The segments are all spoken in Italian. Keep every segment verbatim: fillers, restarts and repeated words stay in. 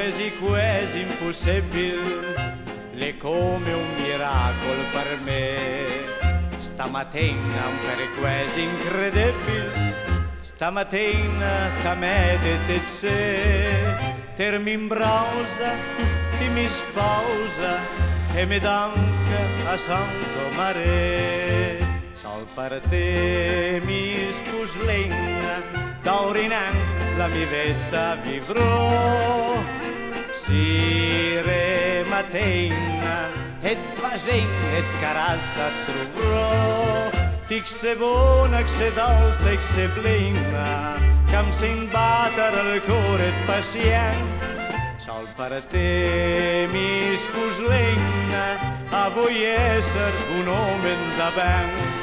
quasi quasi impossibile, è come un miracolo per me. Stamattina un per quasi incredibile, stamattina ta me te te termi in brausa, ti mi sposa e mi danca a Santo Mare. Sol per te mi spuslegna, d'ora innanzi la mia vita vivrò. Sire mattina et basen et carazza trovrò. Tic se buona, che se dolce, che se blina, che mi sen battere al cuore et pacient. Sol per te mi spuslegna, a vuoi essere un uomo da ben.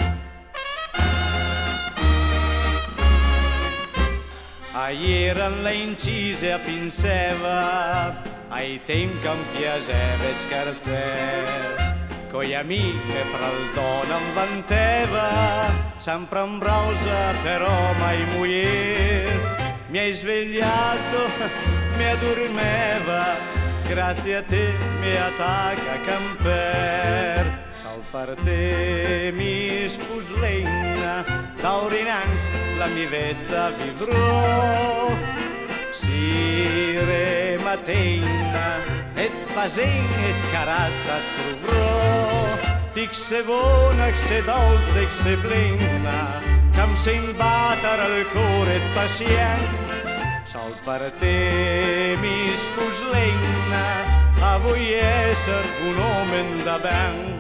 Ieri alle incise a pinseva, ai tempi che mi piaceva scherzare, con gli amici per il dono mi vanteva, sempre in brausa però mai muoier. Mi hai svegliato, mi addormeva, grazie a te mi attacca a camper. Sol per te mi spuslegna, d'ora innanzi la mia vita vivrò. Sire mattina et basen et carazza trovrò. Tic se buona, che se dolce, che se blina, che mi sen battere al cuore et pacient. Sol per te mi spuslegna, a vuoi essere un uomo da ben.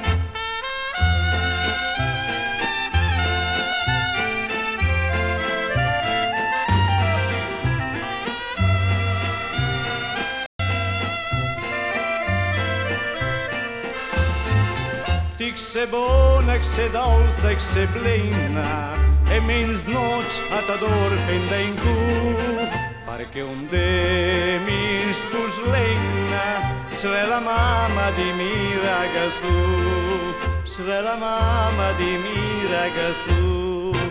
Tic se buona, che se dolce, che se blina, e mens noci a t'ador fenda in cu, perché un de mi spuslegna, sarà la mamma di mi ragazzu, sarà la mamma di mi ragazzu.